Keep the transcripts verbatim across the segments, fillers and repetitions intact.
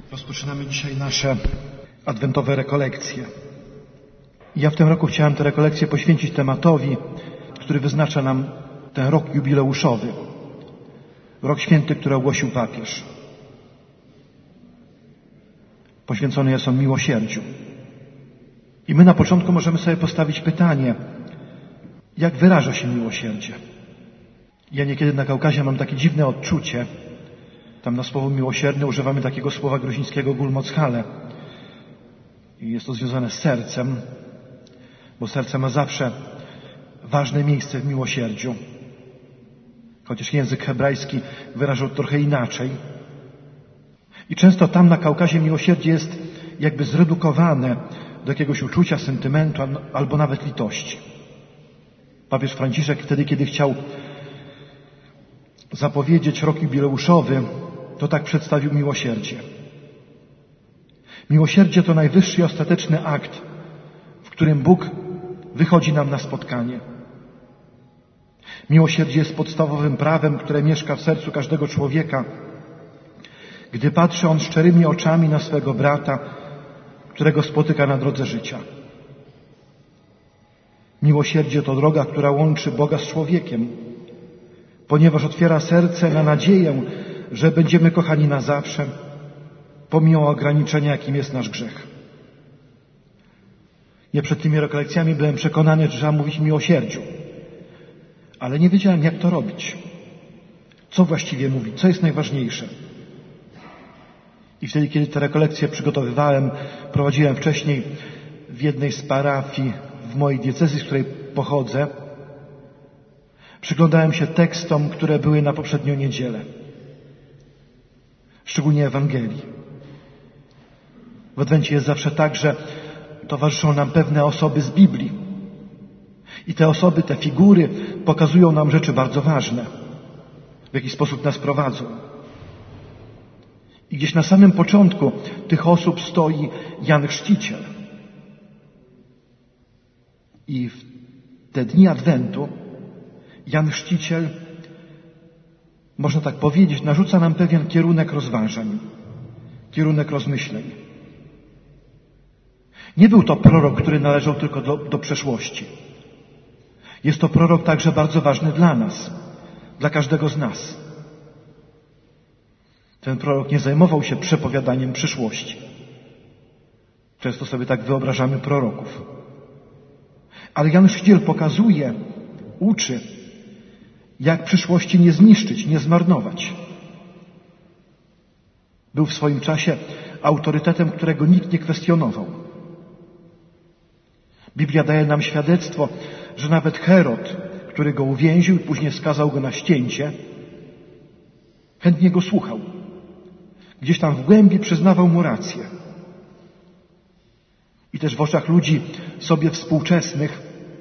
Rozpoczynamy dzisiaj nasze adwentowe rekolekcje. Ja w tym roku chciałem te rekolekcje poświęcić tematowi, który wyznacza nam ten rok jubileuszowy. Rok święty, który ogłosił papież. Poświęcony jest on miłosierdziu. I my na początku możemy sobie postawić pytanie, jak wyraża się miłosierdzie? Ja niekiedy na Kaukazie mam takie dziwne odczucie. Tam na słowo miłosierny używamy takiego słowa gruzińskiego gulmochale. I jest to związane z sercem, bo serce ma zawsze ważne miejsce w miłosierdziu. Chociaż język hebrajski wyrażał trochę inaczej. I często tam na Kaukazie miłosierdzie jest jakby zredukowane do jakiegoś uczucia, sentymentu albo nawet litości. Papież Franciszek wtedy, kiedy chciał zapowiedzieć rok jubileuszowy, to tak przedstawił miłosierdzie. Miłosierdzie to najwyższy i ostateczny akt, w którym Bóg wychodzi nam na spotkanie. Miłosierdzie jest podstawowym prawem, które mieszka w sercu każdego człowieka, gdy patrzy on szczerymi oczami na swego brata, którego spotyka na drodze życia. Miłosierdzie to droga, która łączy Boga z człowiekiem, ponieważ otwiera serce na nadzieję, że będziemy kochani na zawsze, pomimo ograniczenia, jakim jest nasz grzech. Ja przed tymi rekolekcjami byłem przekonany, że trzeba mówić miłosierdziu, ale nie wiedziałem, jak to robić. Co właściwie mówić? Co jest najważniejsze? I wtedy, kiedy te rekolekcje przygotowywałem, prowadziłem wcześniej w jednej z parafii w mojej diecezji, z której pochodzę, przyglądałem się tekstom, które były na poprzednią niedzielę. Szczególnie Ewangelii. W Adwencie jest zawsze tak, że towarzyszą nam pewne osoby z Biblii. I te osoby, te figury pokazują nam rzeczy bardzo ważne. W jaki sposób nas prowadzą. I gdzieś na samym początku tych osób stoi Jan Chrzciciel. I w te dni Adwentu Jan Chrzciciel, można tak powiedzieć, narzuca nam pewien kierunek rozważań, kierunek rozmyśleń. Nie był to prorok, który należał tylko do, do przeszłości. Jest to prorok także bardzo ważny dla nas, dla każdego z nas. Ten prorok nie zajmował się przepowiadaniem przyszłości. Często sobie tak wyobrażamy proroków. Ale Jan Chrzciciel pokazuje, uczy, jak przyszłości nie zniszczyć, nie zmarnować. Był w swoim czasie autorytetem, którego nikt nie kwestionował. Biblia daje nam świadectwo, że nawet Herod, który go uwięził i później skazał go na ścięcie, chętnie go słuchał. Gdzieś tam w głębi przyznawał mu rację. I też w oczach ludzi sobie współczesnych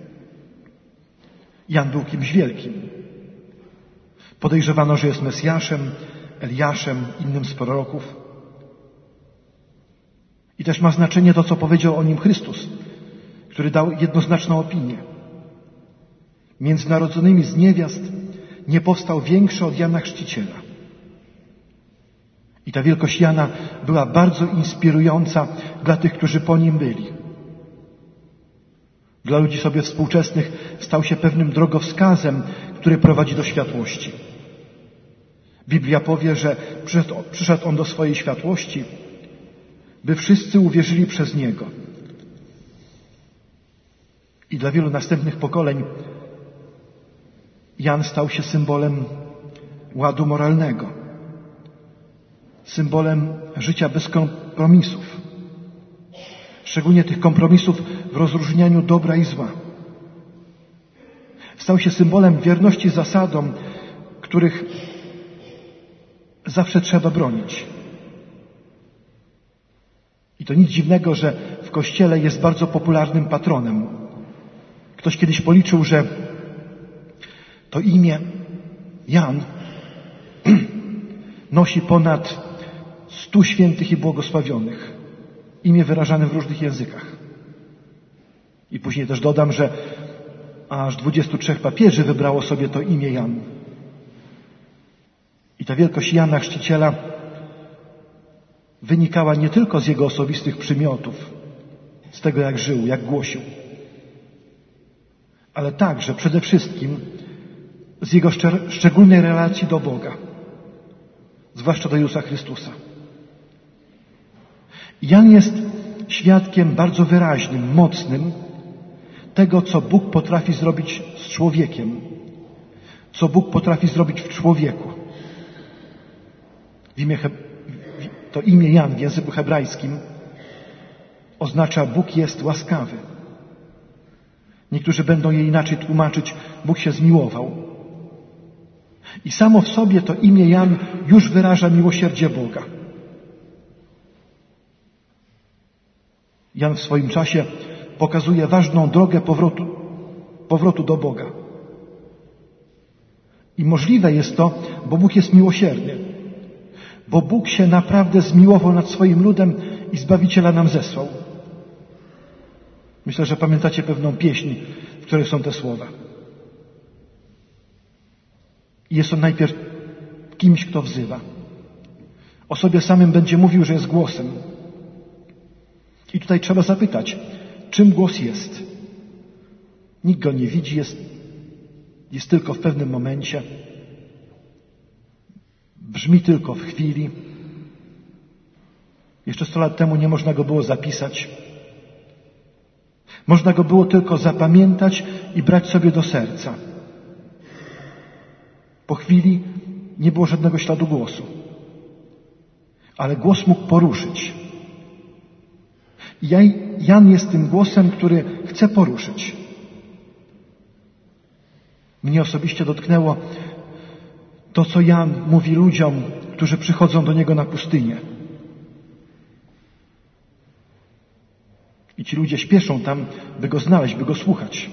Jan był kimś wielkim. Podejrzewano, że jest Mesjaszem, Eliaszem, innym z proroków. I też ma znaczenie to, co powiedział o nim Chrystus, który dał jednoznaczną opinię. Między narodzonymi z niewiast nie powstał większy od Jana Chrzciciela. I ta wielkość Jana była bardzo inspirująca dla tych, którzy po nim byli. Dla ludzi sobie współczesnych stał się pewnym drogowskazem, który prowadzi do światłości. Biblia powie, że przyszedł, przyszedł on do swojej światłości, by wszyscy uwierzyli przez Niego. I dla wielu następnych pokoleń Jan stał się symbolem ładu moralnego, symbolem życia bez kompromisów, szczególnie tych kompromisów w rozróżnianiu dobra i zła. Stał się symbolem wierności zasadom, których zawsze trzeba bronić. I to nic dziwnego, że w Kościele jest bardzo popularnym patronem. Ktoś kiedyś policzył, że to imię Jan nosi ponad stu świętych i błogosławionych. Imię wyrażane w różnych językach. I później też dodam, że aż dwudziestu trzech papieży wybrało sobie to imię Jan. I ta wielkość Jana Chrzciciela wynikała nie tylko z jego osobistych przymiotów, z tego jak żył, jak głosił, ale także przede wszystkim z jego szczer- szczególnej relacji do Boga, zwłaszcza do Jezusa Chrystusa. Jan jest świadkiem bardzo wyraźnym, mocnym tego, co Bóg potrafi zrobić z człowiekiem, co Bóg potrafi zrobić w człowieku. W imię He- to imię Jan w języku hebrajskim oznacza Bóg jest łaskawy. Niektórzy będą je inaczej tłumaczyć, Bóg się zmiłował. I samo w sobie to imię Jan już wyraża miłosierdzie Boga. Jan w swoim czasie pokazuje ważną drogę powrotu, powrotu do Boga. I możliwe jest to, bo Bóg jest miłosierny. Bo Bóg się naprawdę zmiłował nad swoim ludem i Zbawiciela nam zesłał. Myślę, że pamiętacie pewną pieśń, w której są te słowa. I jest on najpierw kimś, kto wzywa. O sobie samym będzie mówił, że jest głosem. I tutaj trzeba zapytać, czym głos jest? Nikt go nie widzi, jest, jest tylko w pewnym momencie. Brzmi tylko w chwili. Jeszcze sto lat temu nie można go było zapisać. Można go było tylko zapamiętać i brać sobie do serca. Po chwili nie było żadnego śladu głosu. Ale głos mógł poruszyć. I Jan jest tym głosem, który chce poruszyć. Mnie osobiście dotknęło to, co Jan mówi ludziom, którzy przychodzą do niego na pustynię. I ci ludzie śpieszą tam, by go znaleźć, by go słuchać.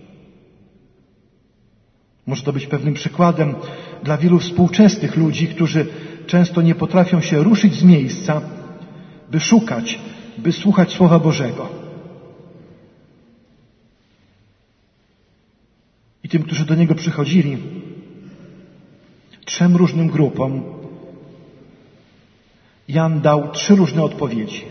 Może to być pewnym przykładem dla wielu współczesnych ludzi, którzy często nie potrafią się ruszyć z miejsca, by szukać, by słuchać Słowa Bożego. I tym, którzy do Niego przychodzili, trzem różnym grupom, Jan dał trzy różne odpowiedzi.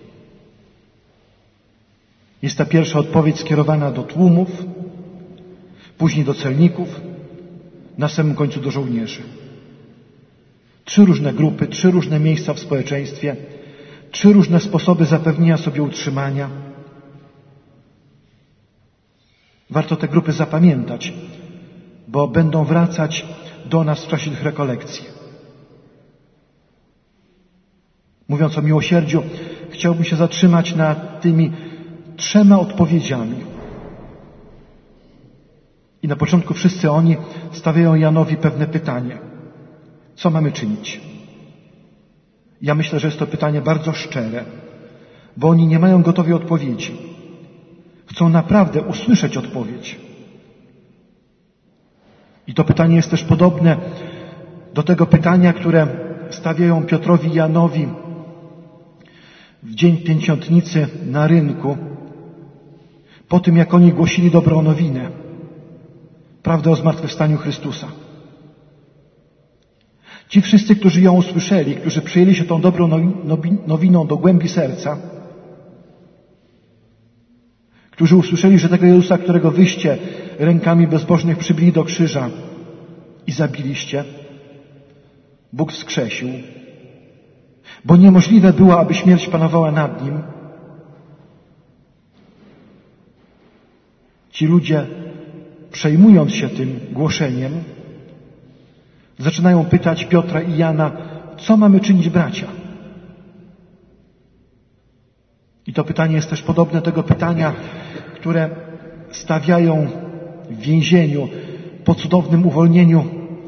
Jest ta pierwsza odpowiedź skierowana do tłumów, później do celników, na samym końcu do żołnierzy. Trzy różne grupy, trzy różne miejsca w społeczeństwie, trzy różne sposoby zapewnienia sobie utrzymania. Warto te grupy zapamiętać, bo będą wracać do nas w czasie tych rekolekcji. Mówiąc o miłosierdziu, chciałbym się zatrzymać nad tymi trzema odpowiedziami. I na początku wszyscy oni stawiają Janowi pewne pytanie. Co mamy czynić? Ja myślę, że jest to pytanie bardzo szczere, bo oni nie mają gotowej odpowiedzi. Chcą naprawdę usłyszeć odpowiedź. I to pytanie jest też podobne do tego pytania, które stawiają Piotrowi i Janowi w dzień Pięćdziesiątnicy na rynku, po tym jak oni głosili dobrą nowinę, prawdę o zmartwychwstaniu Chrystusa. Ci wszyscy, którzy ją usłyszeli, którzy przyjęli się tą dobrą nowiną do głębi serca, którzy usłyszeli, że tego Jezusa, którego wyście rękami bezbożnych przybili do krzyża i zabiliście, Bóg wskrzesił, bo niemożliwe było, aby śmierć panowała nad Nim. Ci ludzie, przejmując się tym głoszeniem, zaczynają pytać Piotra i Jana, co mamy czynić, bracia? I to pytanie jest też podobne do tego pytania, które stawiają w więzieniu po cudownym uwolnieniu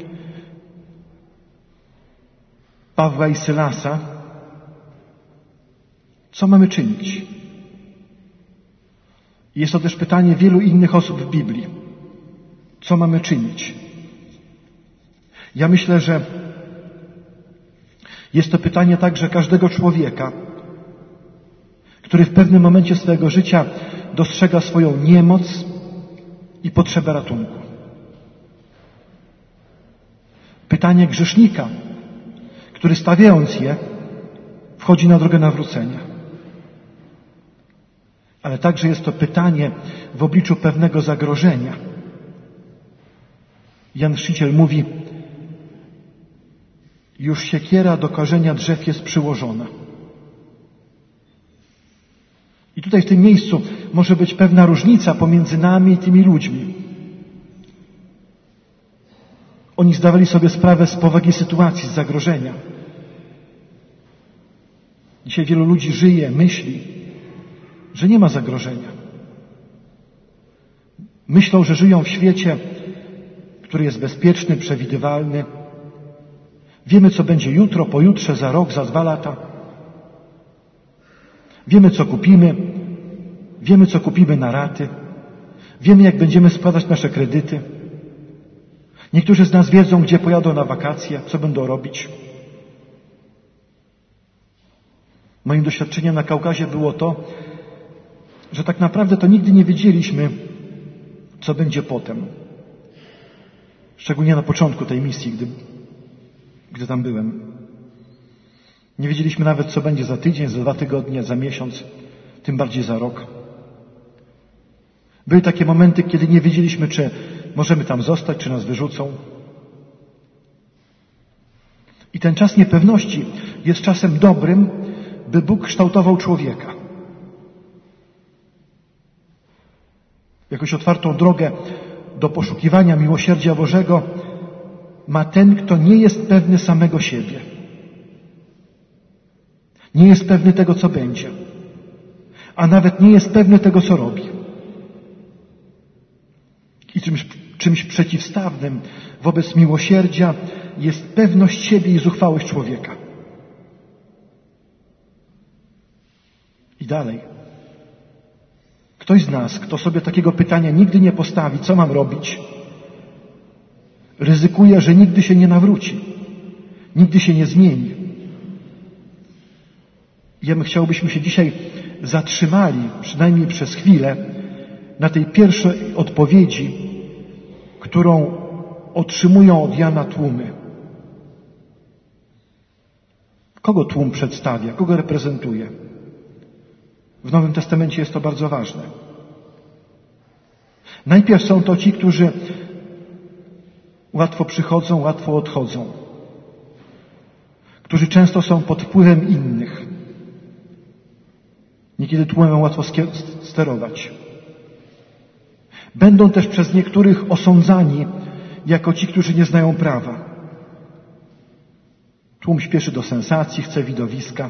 Pawła i Sylasa. Co mamy czynić? Jest to też pytanie wielu innych osób w Biblii. Co mamy czynić? Ja myślę, że jest to pytanie także każdego człowieka, który w pewnym momencie swojego życia dostrzega swoją niemoc i potrzebę ratunku. Pytanie grzesznika, który stawiając je wchodzi na drogę nawrócenia. Ale także jest to pytanie w obliczu pewnego zagrożenia. Jan Chrzciciel mówi: już siekiera do korzenia drzew jest przyłożona. I tutaj w tym miejscu może być pewna różnica pomiędzy nami i tymi ludźmi. Oni zdawali sobie sprawę z powagi sytuacji, z zagrożenia. Dzisiaj wielu ludzi żyje, myśli, że nie ma zagrożenia. Myślą, że żyją w świecie, który jest bezpieczny, przewidywalny. Wiemy, co będzie jutro, pojutrze, za rok, za dwa lata. Wiemy, co kupimy. Wiemy, co kupimy na raty. Wiemy, jak będziemy spłacać nasze kredyty. Niektórzy z nas wiedzą, gdzie pojadą na wakacje, co będą robić. Moim doświadczeniem na Kaukazie było to, że tak naprawdę to nigdy nie wiedzieliśmy, co będzie potem. Szczególnie na początku tej misji, gdy, gdy tam byłem. Nie wiedzieliśmy nawet, co będzie za tydzień, za dwa tygodnie, za miesiąc, tym bardziej za rok. Były takie momenty, kiedy nie wiedzieliśmy, czy możemy tam zostać, czy nas wyrzucą. I ten czas niepewności jest czasem dobrym, by Bóg kształtował człowieka. Jakąś otwartą drogę do poszukiwania miłosierdzia Bożego ma ten, kto nie jest pewny samego siebie. Nie jest pewny tego, co będzie. A nawet nie jest pewny tego, co robi. I czymś, czymś przeciwstawnym wobec miłosierdzia jest pewność siebie i zuchwałość człowieka. I dalej. Ktoś z nas, kto sobie takiego pytania nigdy nie postawi, co mam robić, ryzykuje, że nigdy się nie nawróci, nigdy się nie zmieni. Ja my chciałbyśmy się dzisiaj zatrzymali, przynajmniej przez chwilę, na tej pierwszej odpowiedzi, którą otrzymują od Jana tłumy. Kogo tłum przedstawia? Kogo reprezentuje? W Nowym Testamencie jest to bardzo ważne. Najpierw są to ci, którzy łatwo przychodzą, łatwo odchodzą. Którzy często są pod wpływem innych. Niekiedy tłumem łatwo sterować. Będą też przez niektórych osądzani jako ci, którzy nie znają prawa. Tłum śpieszy do sensacji, chce widowiska.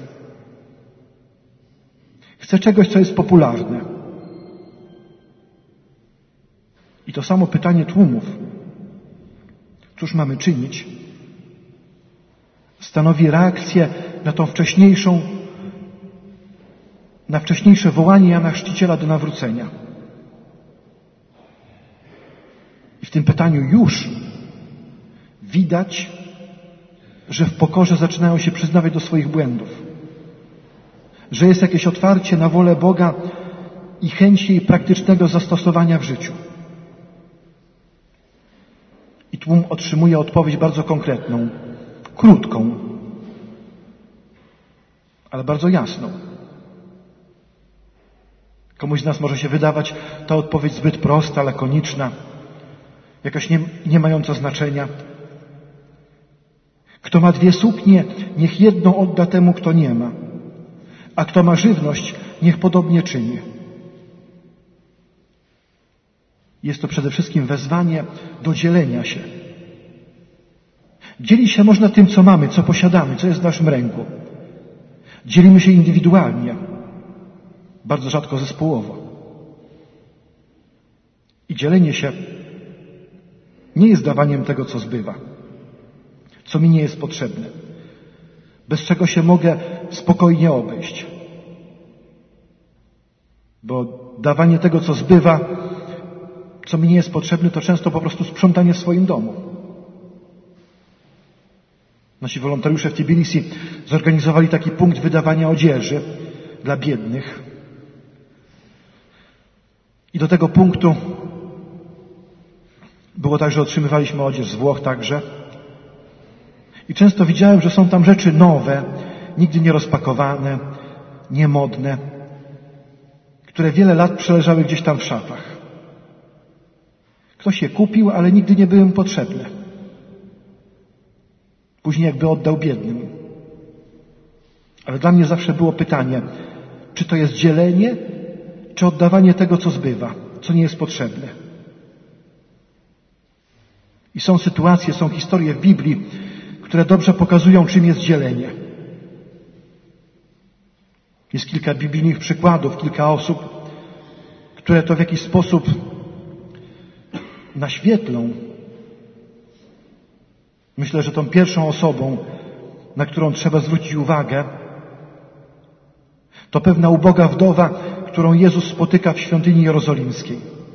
Chce czegoś, co jest popularne. I to samo pytanie tłumów, cóż mamy czynić, stanowi reakcję na tą wcześniejszą, na wcześniejsze wołanie Jana Chrzciciela do nawrócenia. I w tym pytaniu już widać, że w pokorze zaczynają się przyznawać do swoich błędów. Że jest jakieś otwarcie na wolę Boga i chęć jej praktycznego zastosowania w życiu. I tłum otrzymuje odpowiedź bardzo konkretną, krótką, ale bardzo jasną. Komuś z nas może się wydawać ta odpowiedź zbyt prosta, lakoniczna, jakaś nie, nie mająca znaczenia. Kto ma dwie suknie, niech jedną odda temu, kto nie ma. A kto ma żywność, niech podobnie czyni. Jest to przede wszystkim wezwanie do dzielenia się. Dzielić się można tym, co mamy, co posiadamy, co jest w naszym ręku. Dzielimy się indywidualnie, bardzo rzadko zespołowo. I dzielenie się nie jest dawaniem tego, co zbywa, co mi nie jest potrzebne, bez czego się mogę spokojnie obejść. Bo dawanie tego, co zbywa, co mi nie jest potrzebne, to często po prostu sprzątanie w swoim domu. Nasi wolontariusze w Tbilisi zorganizowali taki punkt wydawania odzieży dla biednych. I do tego punktu było tak, że otrzymywaliśmy odzież z Włoch także. I często widziałem, że są tam rzeczy nowe, nigdy nie rozpakowane, niemodne, które wiele lat przeleżały gdzieś tam w szafach. Ktoś je kupił, ale nigdy nie były mu potrzebne. Później jakby oddał biednym. Ale dla mnie zawsze było pytanie, czy to jest dzielenie, czy oddawanie tego, co zbywa, co nie jest potrzebne. I są sytuacje, są historie w Biblii, które dobrze pokazują, czym jest dzielenie. Jest kilka biblijnych przykładów, kilka osób, które to w jakiś sposób naświetlą. Myślę, że tą pierwszą osobą, na którą trzeba zwrócić uwagę, to pewna uboga wdowa, którą Jezus spotyka w świątyni jerozolimskiej.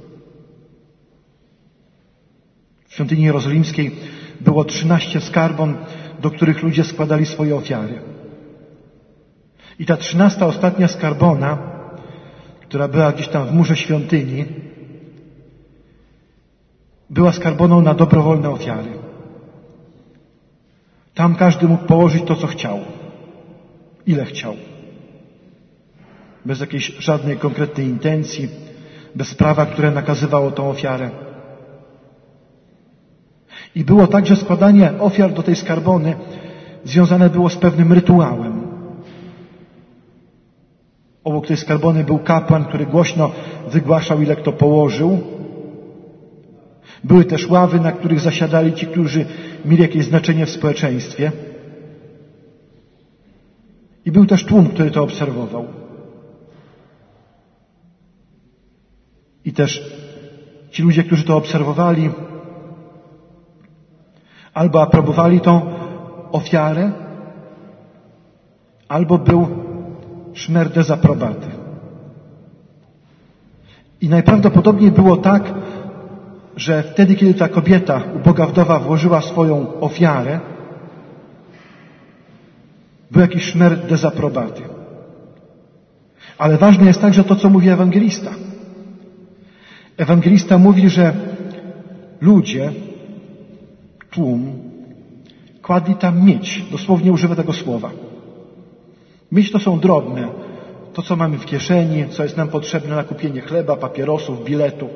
W świątyni jerozolimskiej było trzynaście skarbon, do których ludzie składali swoje ofiary. I ta trzynasta, ostatnia skarbona, która była gdzieś tam w murze świątyni, była skarboną na dobrowolne ofiary. Tam każdy mógł położyć to, co chciał. Ile chciał. Bez jakiejś żadnej konkretnej intencji, bez prawa, które nakazywało tą ofiarę. I było tak, że składanie ofiar do tej skarbony związane było z pewnym rytuałem. Obok tej skarbony był kapłan, który głośno wygłaszał, ile kto położył. Były też ławy, na których zasiadali ci, którzy mieli jakieś znaczenie w społeczeństwie. I był też tłum, który to obserwował. I też ci ludzie, którzy to obserwowali, albo aprobowali tą ofiarę, albo był szmer dezaprobaty. I najprawdopodobniej było tak, że wtedy, kiedy ta kobieta, uboga wdowa, włożyła swoją ofiarę, był jakiś szmer dezaprobaty. Ale ważne jest także to, co mówi ewangelista. Ewangelista mówi, że ludzie, tłum, kładli tam miedź. Dosłownie używa tego słowa. Miedź to są drobne. To, co mamy w kieszeni, co jest nam potrzebne na kupienie chleba, papierosów, biletu.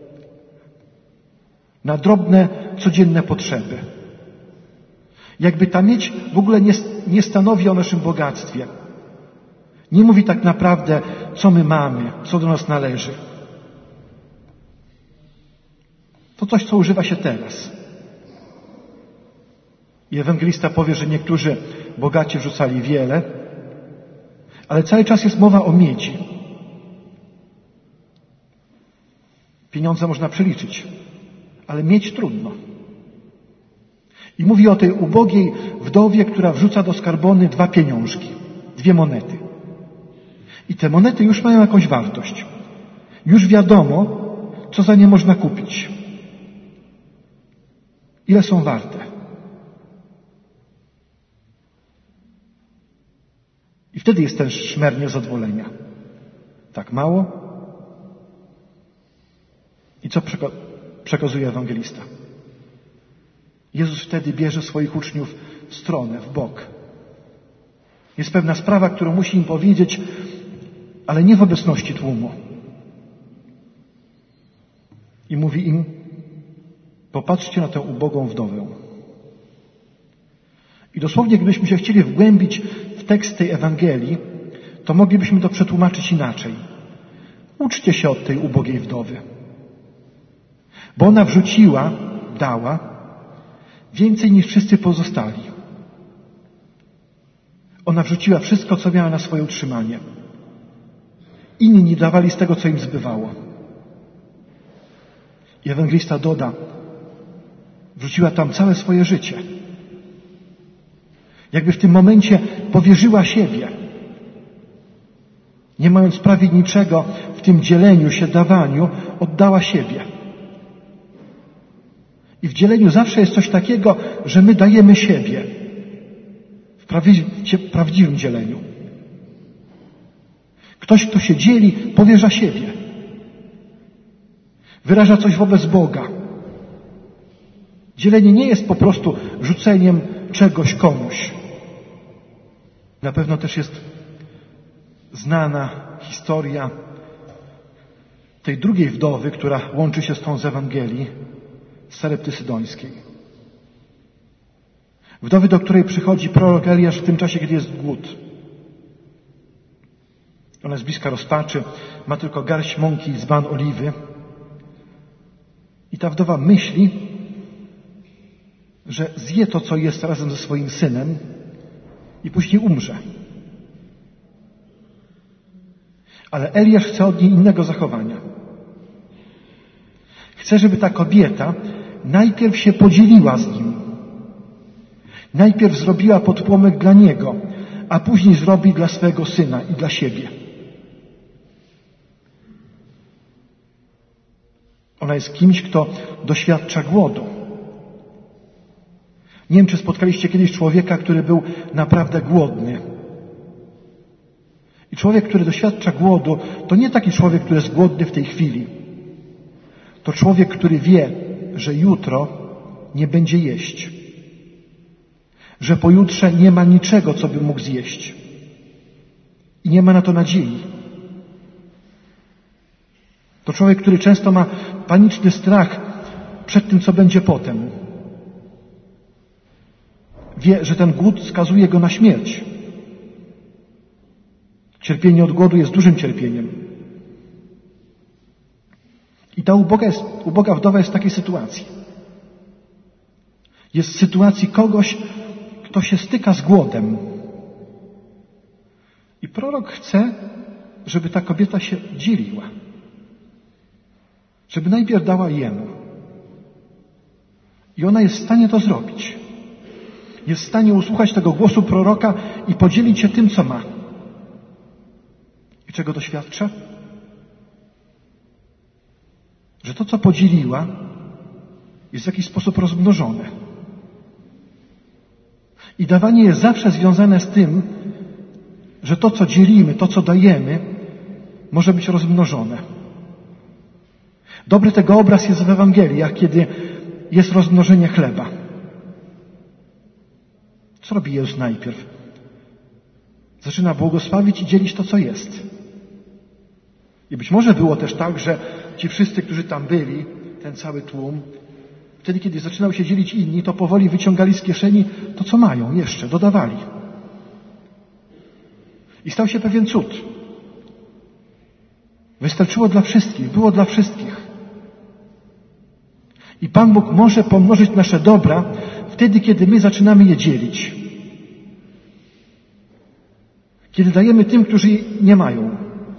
Na drobne, codzienne potrzeby. Jakby ta miedź w ogóle nie, nie stanowi o naszym bogactwie. Nie mówi tak naprawdę, co my mamy, co do nas należy. To coś, co używa się teraz. I ewangelista powie, że niektórzy bogaci wrzucali wiele, ale cały czas jest mowa o miedzi. Pieniądze można przeliczyć, ale mieć trudno. I mówi o tej ubogiej wdowie, która wrzuca do skarbony dwa pieniążki, dwie monety. I te monety już mają jakąś wartość. Już wiadomo, co za nie można kupić. Ile są warte. I wtedy jest ten szmer niezadowolenia. Tak mało? I co przeka- przekazuje ewangelista? Jezus wtedy bierze swoich uczniów w stronę, w bok. Jest pewna sprawa, którą musi im powiedzieć, ale nie w obecności tłumu. I mówi im, popatrzcie na tę ubogą wdowę. I dosłownie, gdybyśmy się chcieli wgłębić w tekst tej Ewangelii, to moglibyśmy to przetłumaczyć inaczej. Uczcie się od tej ubogiej wdowy. Bo ona wrzuciła, dała więcej niż wszyscy pozostali. Ona wrzuciła wszystko, co miała na swoje utrzymanie. Inni dawali z tego, co im zbywało. I ewangelista doda, wrzuciła tam całe swoje życie. Jakby w tym momencie powierzyła siebie. Nie mając prawie niczego w tym dzieleniu się, dawaniu, oddała siebie. I w dzieleniu zawsze jest coś takiego, że my dajemy siebie. W prawdziwym dzieleniu. Ktoś, kto się dzieli, powierza siebie. Wyraża coś wobec Boga. Dzielenie nie jest po prostu rzuceniem czegoś komuś. Na pewno też jest znana historia tej drugiej wdowy, która łączy się z tą z Ewangelii, z Sarepty Sydońskiej. Wdowy, do której przychodzi prorok Eliasz w tym czasie, kiedy jest głód. Ona jest bliska rozpaczy, ma tylko garść mąki i dzban oliwy. I ta wdowa myśli, że zje to, co jest razem ze swoim synem i później umrze. Ale Eliasz chce od niej innego zachowania. Chce, żeby ta kobieta najpierw się podzieliła z nim. Najpierw zrobiła podpłomyk dla niego, a później zrobi dla swego syna i dla siebie. Ona jest kimś, kto doświadcza głodu. Nie wiem, czy spotkaliście kiedyś człowieka, który był naprawdę głodny. I człowiek, który doświadcza głodu, to nie taki człowiek, który jest głodny w tej chwili. To człowiek, który wie, że jutro nie będzie jeść. Że pojutrze nie ma niczego, co by mógł zjeść. I nie ma na to nadziei. To człowiek, który często ma paniczny strach przed tym, co będzie potem. Wie, że ten głód skazuje go na śmierć. Cierpienie od głodu jest dużym cierpieniem. I ta uboga, jest, uboga wdowa jest w takiej sytuacji. Jest w sytuacji kogoś, kto się styka z głodem. I prorok chce, żeby ta kobieta się dzieliła. Żeby najpierw dała jemu. I ona jest w stanie to zrobić. Jest w stanie usłuchać tego głosu proroka i podzielić się tym, co ma. I czego doświadcza? Że to, co podzieliła, jest w jakiś sposób rozmnożone. I dawanie jest zawsze związane z tym, że to, co dzielimy, to, co dajemy, może być rozmnożone. Dobry tego obraz jest w Ewangeliach, kiedy jest rozmnożenie chleba. Co robi Jezus najpierw? Zaczyna błogosławić i dzielić to, co jest. I być może było też tak, że ci wszyscy, którzy tam byli, ten cały tłum, wtedy, kiedy zaczynał się dzielić inni, to powoli wyciągali z kieszeni to, co mają jeszcze, dodawali. I stał się pewien cud. Wystarczyło dla wszystkich, było dla wszystkich. I Pan Bóg może pomnożyć nasze dobra wtedy, kiedy my zaczynamy je dzielić. Kiedy dajemy tym, którzy nie mają.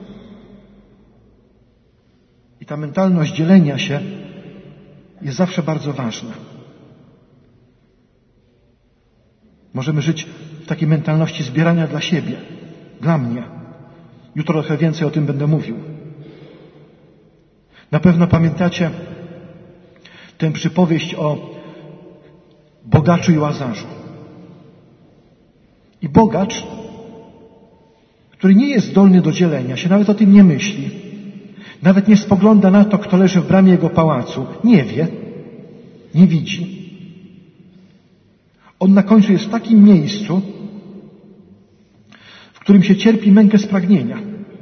I ta mentalność dzielenia się jest zawsze bardzo ważna. Możemy żyć w takiej mentalności zbierania dla siebie, dla mnie. Jutro trochę więcej o tym będę mówił. Na pewno pamiętacie tę przypowieść o bogaczu i Łazarzu. I bogacz, który nie jest zdolny do dzielenia się, nawet o tym nie myśli, nawet nie spogląda na to, kto leży w bramie jego pałacu, nie wie, nie widzi. On na końcu jest w takim miejscu, w którym się cierpi mękę spragnienia.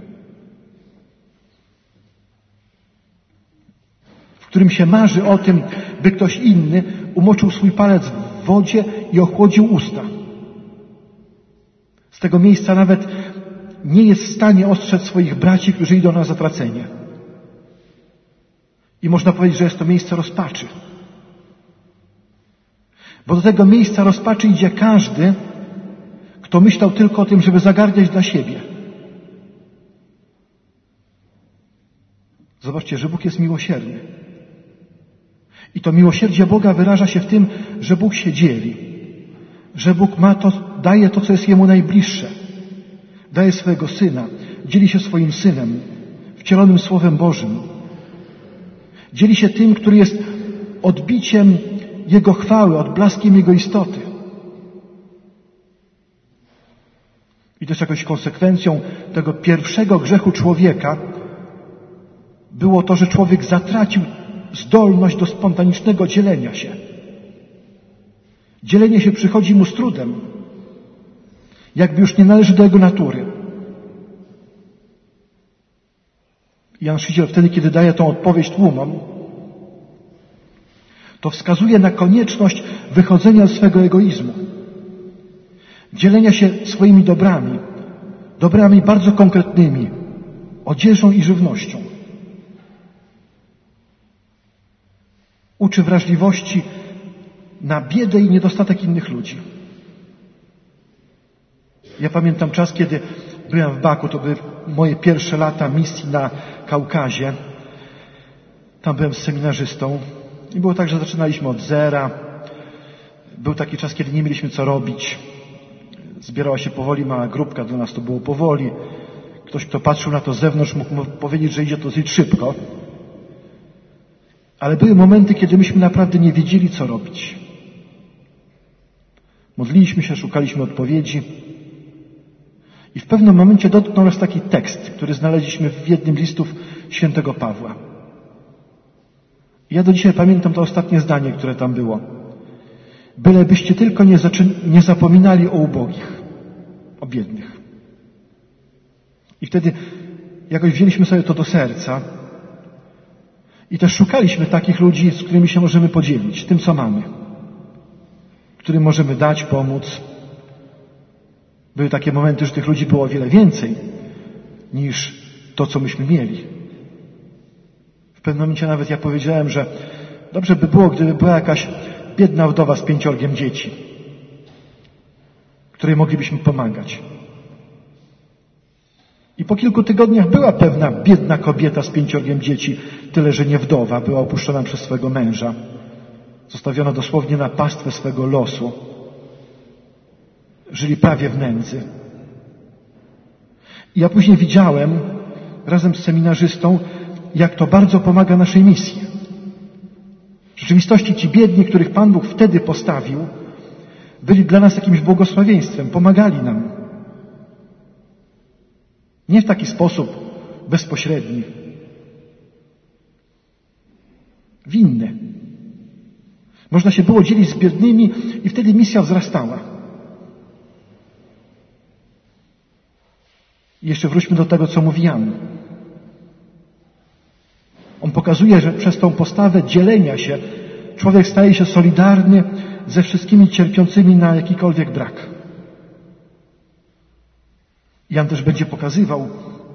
W którym się marzy o tym, by ktoś inny umoczył swój palec w wodzie i ochłodził usta. Z tego miejsca nawet nie jest w stanie ostrzec swoich braci, którzy idą na zatracenie. I można powiedzieć, że jest to miejsce rozpaczy. Bo do tego miejsca rozpaczy idzie każdy, kto myślał tylko o tym, żeby zagarniać dla siebie. Zobaczcie, że Bóg jest miłosierny. I to miłosierdzie Boga wyraża się w tym, że Bóg się dzieli. Że Bóg ma to, daje to, co jest Jemu najbliższe. Daje swojego Syna. Dzieli się swoim Synem, wcielonym Słowem Bożym. Dzieli się tym, który jest odbiciem Jego chwały, odblaskiem Jego istoty. I też jakąś konsekwencją tego pierwszego grzechu człowieka było to, że człowiek zatracił zdolność do spontanicznego dzielenia się. Dzielenie się przychodzi mu z trudem. Jakby już nie należy do jego natury. Jan Chrzciciel wtedy, kiedy daje tą odpowiedź tłumom, to wskazuje na konieczność wychodzenia ze swego egoizmu. Dzielenia się swoimi dobrami, dobrami bardzo konkretnymi, odzieżą i żywnością. Uczy wrażliwości na biedę i niedostatek innych ludzi. Ja pamiętam czas, kiedy byłem w Baku, to były moje pierwsze lata misji na Kaukazie. Tam byłem z seminarzystą i było tak, że zaczynaliśmy od zera. Był taki czas, kiedy nie mieliśmy co robić. Zbierała się powoli mała grupka, dla nas to było powoli. Ktoś, kto patrzył na to z zewnątrz, mógł powiedzieć, że idzie to dosyć szybko. Ale były momenty, kiedy myśmy naprawdę nie wiedzieli, co robić. Modliliśmy się, szukaliśmy odpowiedzi. I w pewnym momencie dotknął nas taki tekst, który znaleźliśmy w jednym z listów świętego Pawła. I ja do dzisiaj pamiętam to ostatnie zdanie, które tam było. Bylebyście tylko nie, zaczyn- nie zapominali o ubogich, o biednych. I wtedy jakoś wzięliśmy sobie to do serca i też szukaliśmy takich ludzi, z którymi się możemy podzielić, tym co mamy, którym możemy dać, pomóc. Były takie momenty, że tych ludzi było o wiele więcej niż to, co myśmy mieli. W pewnym momencie nawet ja powiedziałem, że dobrze by było, gdyby była jakaś biedna wdowa z pięciorgiem dzieci, której moglibyśmy pomagać. I po kilku tygodniach była pewna biedna kobieta z pięciorgiem dzieci, tyle że nie wdowa, była opuszczona przez swego męża, zostawiona dosłownie na pastwę swego losu. Żyli prawie w nędzy. I ja później widziałem, razem z seminarzystą, jak to bardzo pomaga naszej misji. W rzeczywistości ci biedni, których Pan Bóg wtedy postawił, byli dla nas jakimś błogosławieństwem, pomagali nam. Nie w taki sposób bezpośredni. W inny. Można się było dzielić z biednymi i wtedy misja wzrastała. I jeszcze wróćmy do tego, co mówi Jan. On pokazuje, że przez tą postawę dzielenia się człowiek staje się solidarny ze wszystkimi cierpiącymi na jakikolwiek brak. Jan też będzie pokazywał,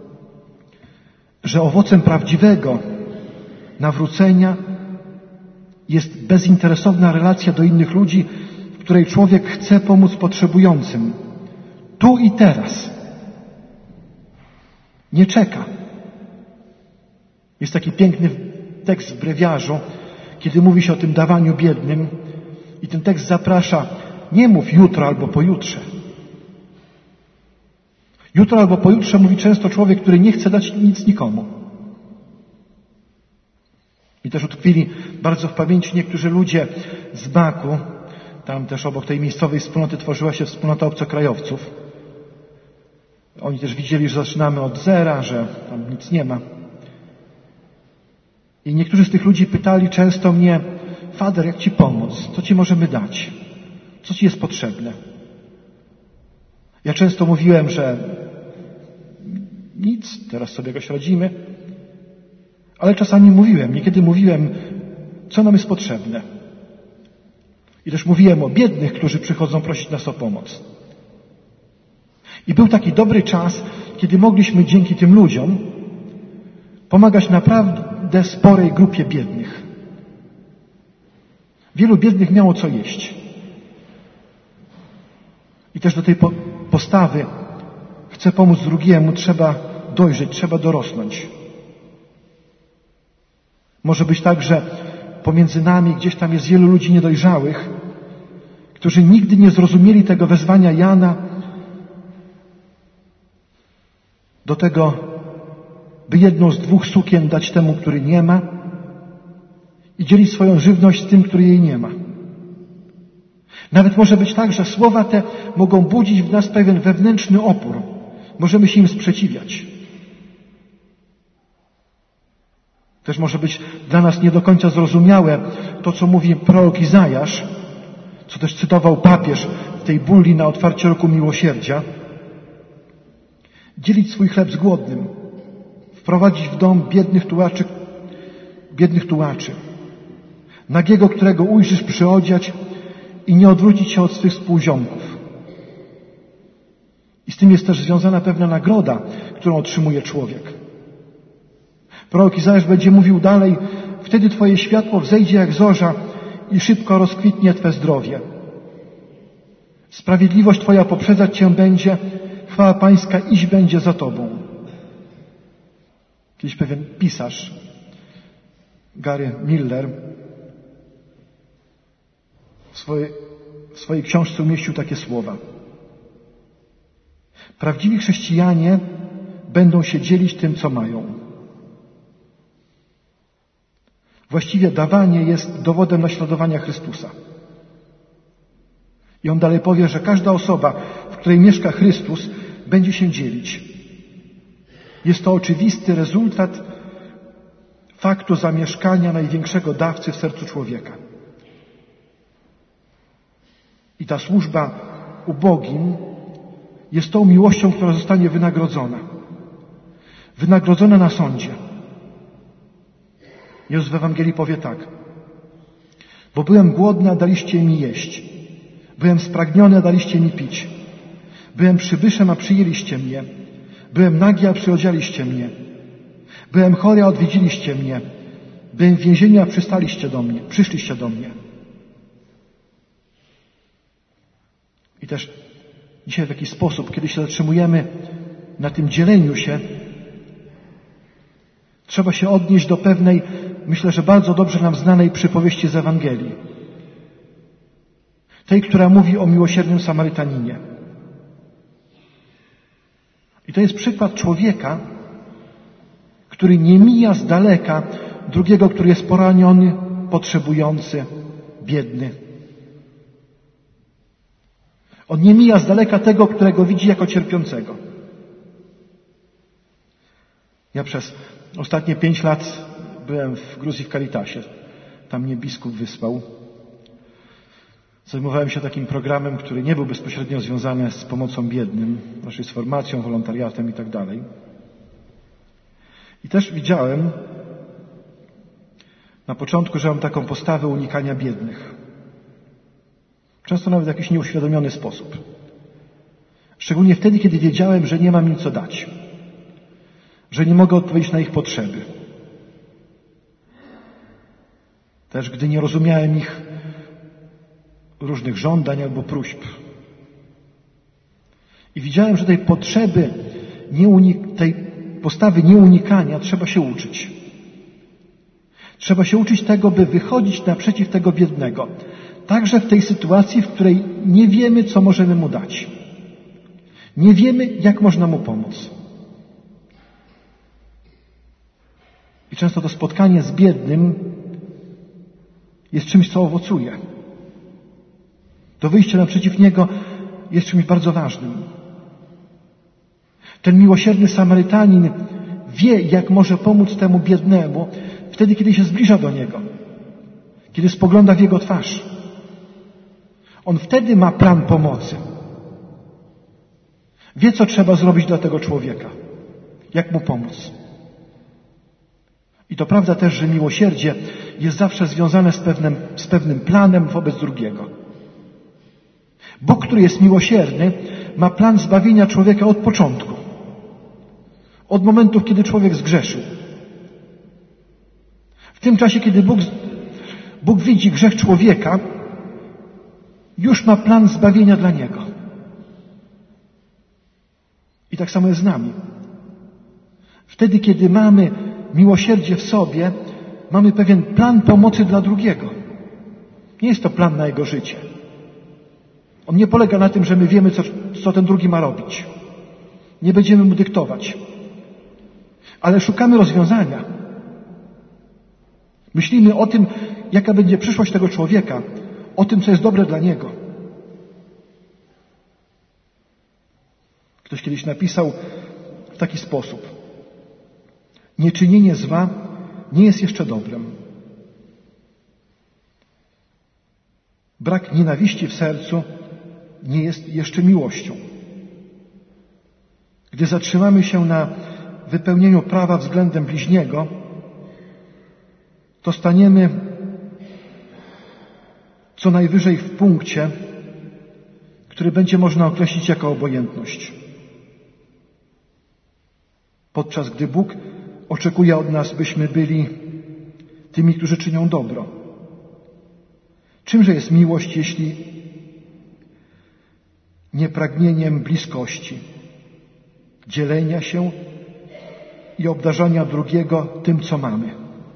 że owocem prawdziwego nawrócenia jest bezinteresowna relacja do innych ludzi, w której człowiek chce pomóc potrzebującym. Tu i teraz. Nie czeka. Jest taki piękny tekst w brewiarzu, kiedy mówi się o tym dawaniu biednym i ten tekst zaprasza, nie mów jutro albo pojutrze. Jutro albo pojutrze mówi często człowiek, który nie chce dać nic nikomu. Mi też utkwili bardzo w pamięci niektórzy ludzie z Baku. Tam też obok tej miejscowej wspólnoty tworzyła się wspólnota obcokrajowców. Oni też widzieli, że zaczynamy od zera, że tam nic nie ma. I niektórzy z tych ludzi pytali często mnie, Fader, jak Ci pomóc? Co Ci możemy dać? Co Ci jest potrzebne? Ja często mówiłem, że nic, teraz sobie jakoś radzimy. Ale czasami mówiłem, niekiedy mówiłem, co nam jest potrzebne. I też mówiłem o biednych, którzy przychodzą prosić nas o pomoc. I był taki dobry czas, kiedy mogliśmy dzięki tym ludziom pomagać naprawdę sporej grupie biednych. Wielu biednych miało co jeść. I też do tej postawy chcę pomóc drugiemu, trzeba dojrzeć, trzeba dorosnąć. Może być tak, że pomiędzy nami gdzieś tam jest wielu ludzi niedojrzałych, którzy nigdy nie zrozumieli tego wezwania Jana do tego, by jedną z dwóch sukien dać temu, który nie ma i dzielić swoją żywność z tym, który jej nie ma. Nawet może być tak, że słowa te mogą budzić w nas pewien wewnętrzny opór. Możemy się im sprzeciwiać. Też może być dla nas nie do końca zrozumiałe to, co mówi prorok Izajasz, co też cytował papież w tej bulli na otwarcie roku miłosierdzia, dzielić swój chleb z głodnym, wprowadzić w dom biednych tułaczy, biednych tułaczy, nagiego, którego ujrzysz, przyodziać i nie odwrócić się od swych współziomków. I z tym jest też związana pewna nagroda, którą otrzymuje człowiek. Prorok Izajasz będzie mówił dalej: wtedy Twoje światło wzejdzie jak zorza i szybko rozkwitnie Twe zdrowie. Sprawiedliwość Twoja poprzedzać Cię będzie, chwała Pańska iść będzie za Tobą. Kiedyś pewien pisarz, Gary Miller, w swojej, w swojej książce umieścił takie słowa: prawdziwi chrześcijanie będą się dzielić tym, co mają. Właściwie dawanie jest dowodem naśladowania Chrystusa. I on dalej powie, że każda osoba, w której mieszka Chrystus, będzie się dzielić. Jest to oczywisty rezultat faktu zamieszkania największego dawcy w sercu człowieka. I ta służba ubogim jest tą miłością, która zostanie wynagrodzona. Wynagrodzona na sądzie. Jezus w Ewangelii powie tak: bo byłem głodny, a daliście mi jeść. Byłem spragniony, a daliście mi pić. Byłem przybyszem, a przyjęliście mnie. Byłem nagi, a przyodzialiście mnie. Byłem chory, a odwiedziliście mnie. Byłem w więzieniu, a przystaliście do mnie. Przyszliście do mnie. I też dzisiaj w jakiś sposób, kiedy się zatrzymujemy na tym dzieleniu się, trzeba się odnieść do pewnej, myślę, że bardzo dobrze nam znanej przypowieści z Ewangelii. Tej, która mówi o miłosiernym Samarytaninie. I to jest przykład człowieka, który nie mija z daleka drugiego, który jest poraniony, potrzebujący, biedny. On nie mija z daleka tego, którego widzi jako cierpiącego. Ja przez ostatnie pięć lat byłem w Gruzji w Caritasie. Tam mnie biskup wysłał. Zajmowałem się takim programem, który nie był bezpośrednio związany z pomocą biednym, raczej z formacją, wolontariatem i tak dalej. I też widziałem na początku, że mam taką postawę unikania biednych. Często nawet w jakiś nieuświadomiony sposób. Szczególnie wtedy, kiedy wiedziałem, że nie mam im co dać. Że nie mogę odpowiedzieć na ich potrzeby. Też gdy nie rozumiałem ich różnych żądań albo próśb. I widziałem, że tej potrzeby, nieunik- tej postawy nieunikania trzeba się uczyć. Trzeba się uczyć tego, by wychodzić naprzeciw tego biednego. Także w tej sytuacji, w której nie wiemy, co możemy mu dać. Nie wiemy, jak można mu pomóc. I często to spotkanie z biednym jest czymś, co owocuje. To wyjście naprzeciw niego jest czymś bardzo ważnym. Ten miłosierny Samarytanin wie, jak może pomóc temu biednemu wtedy, kiedy się zbliża do niego. Kiedy spogląda w jego twarz. On wtedy ma plan pomocy. Wie, co trzeba zrobić dla tego człowieka. Jak mu pomóc. I to prawda też, że miłosierdzie jest zawsze związane z pewnym, z pewnym planem wobec drugiego. Bóg, który jest miłosierny, ma plan zbawienia człowieka od początku. Od momentu, kiedy człowiek zgrzeszył. W tym czasie, kiedy Bóg, Bóg widzi grzech człowieka, już ma plan zbawienia dla niego. I tak samo jest z nami. Wtedy, kiedy mamy miłosierdzie w sobie, mamy pewien plan pomocy dla drugiego. Nie jest to plan na jego życie. On nie polega na tym, że my wiemy, co, co ten drugi ma robić. Nie będziemy mu dyktować. Ale szukamy rozwiązania. Myślimy o tym, jaka będzie przyszłość tego człowieka, o tym, co jest dobre dla niego. Ktoś kiedyś napisał w taki sposób: nieczynienie zła nie jest jeszcze dobrem. Brak nienawiści w sercu nie jest jeszcze miłością. Gdy zatrzymamy się na wypełnieniu prawa względem bliźniego, to staniemy co najwyżej w punkcie, który będzie można określić jako obojętność. Podczas gdy Bóg oczekuje od nas, byśmy byli tymi, którzy czynią dobro. Czymże jest miłość, jeśli nie pragnieniem bliskości, dzielenia się i obdarzania drugiego tym, co mamy?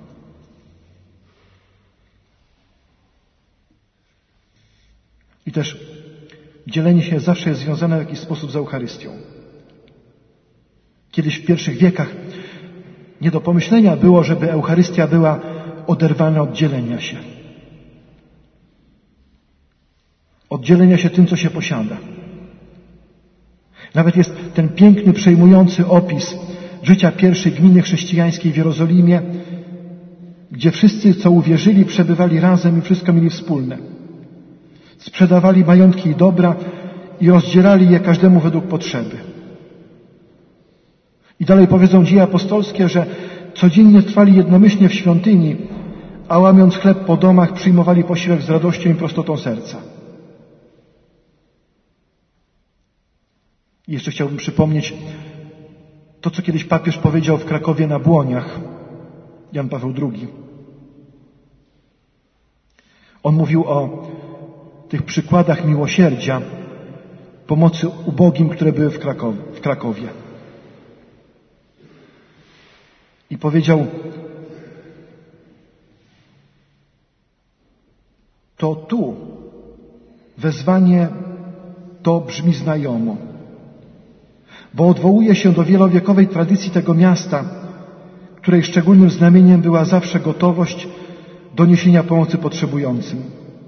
I też dzielenie się zawsze jest związane w jakiś sposób z Eucharystią. Kiedyś w pierwszych wiekach nie do pomyślenia było, żeby Eucharystia była oderwana od dzielenia się. Od dzielenia się tym, co się posiada. Nawet jest ten piękny, przejmujący opis życia pierwszej gminy chrześcijańskiej w Jerozolimie, gdzie wszyscy, co uwierzyli, przebywali razem i wszystko mieli wspólne. Sprzedawali majątki i dobra i rozdzielali je każdemu według potrzeby. I dalej powiedzą Dzieje apostolskie, że codziennie trwali jednomyślnie w świątyni, a łamiąc chleb po domach przyjmowali posiłek z radością i prostotą serca. I jeszcze chciałbym przypomnieć to, co kiedyś papież powiedział w Krakowie na Błoniach, Jan Paweł drugi. On mówił o tych przykładach miłosierdzia, pomocy ubogim, które były w Krakowie. W Krakowie. I powiedział, to tu wezwanie to brzmi znajomo, bo odwołuje się do wielowiekowej tradycji tego miasta, której szczególnym znamieniem była zawsze gotowość do niesienia pomocy potrzebującym.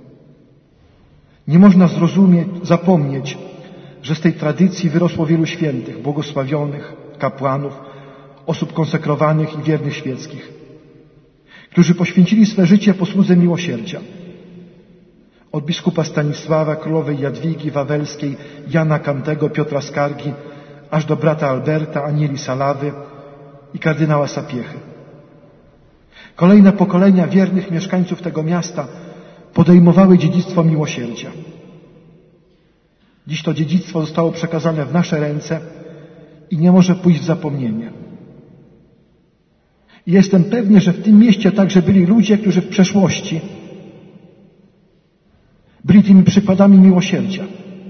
Nie można zrozumieć, zapomnieć, że z tej tradycji wyrosło wielu świętych, błogosławionych, kapłanów, osób konsekrowanych i wiernych świeckich, którzy poświęcili swe życie posłudze miłosierdzia. Od biskupa Stanisława, królowej Jadwigi Wawelskiej, Jana Kantego, Piotra Skargi, aż do brata Alberta, Anieli Salawy i kardynała Sapiechy. Kolejne pokolenia wiernych mieszkańców tego miasta podejmowały dziedzictwo miłosierdzia. Dziś to dziedzictwo zostało przekazane w nasze ręce i nie może pójść w zapomnienie. I jestem pewny, że w tym mieście także byli ludzie, którzy w przeszłości byli tymi przykładami miłosierdzia.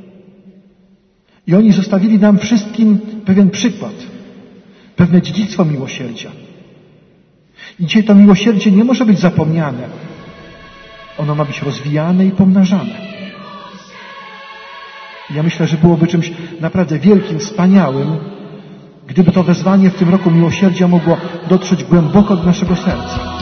I oni zostawili nam wszystkim pewien przykład, pewne dziedzictwo miłosierdzia. I dzisiaj to miłosierdzie nie może być zapomniane. Ono ma być rozwijane i pomnażane. I ja myślę, że byłoby czymś naprawdę wielkim, wspaniałym, gdyby to wezwanie w tym roku miłosierdzia mogło dotrzeć głęboko do naszego serca.